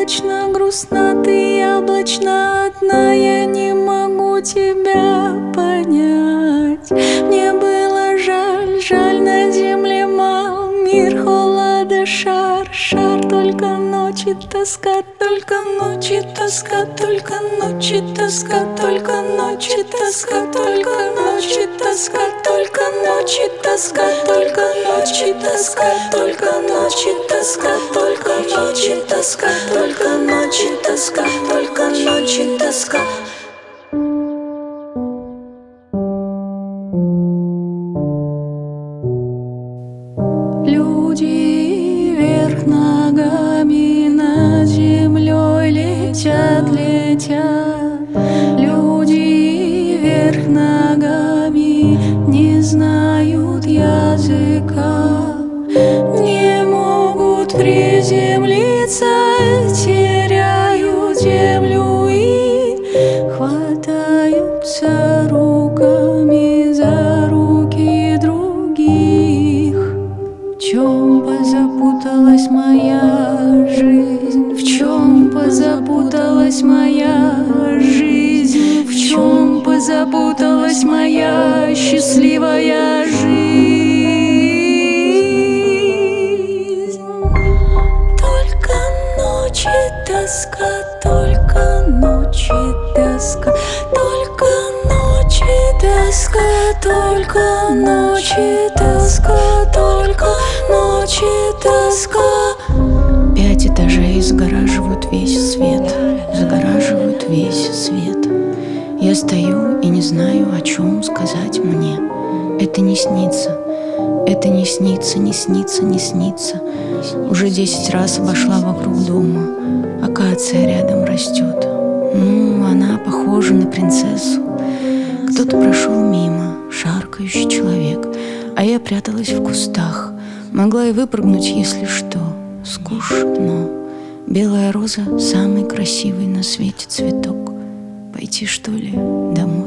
облачно, грустна ты, яблочно одна. Я не могу тебя понять. Мне было жаль, жаль, на земле мал. Мир холода, шар, шар, только ночи тоска, только ночи тоска, только ночи тоска, только ночи тоска, только ночи тоска, только ночи тоска, только ночи тоска, только ночи тоска, только ночи тоска, только ночи тоска, только ночи тоска. Люди вверх ногами над землей летят, летят. Люди вверх ногами не знают языка, не могут приземлиться, теряют землю и хватаются руками за руки других. В чем позапуталась моя жизнь? В чем позапуталась моя жизнь? В чем позапуталась моя счастливая жизнь? Только ночи тоска, только ночи тоска, только ночи тоска, только ночи тоска, только ночи тоска. 5 этажей загораживают весь свет, загораживают весь свет. Я стою и не знаю, о чем сказать мне. Это не снится, это не снится, не снится, не снится. Уже 10 раз обошла вокруг дома. Акация рядом растет. Ну, она похожа на принцессу. Кто-то прошел мимо, шаркающий человек, а я пряталась в кустах. Могла и выпрыгнуть, если что. Скучно. Белая роза — самый красивый на свете цветок. Пойти, что ли, домой?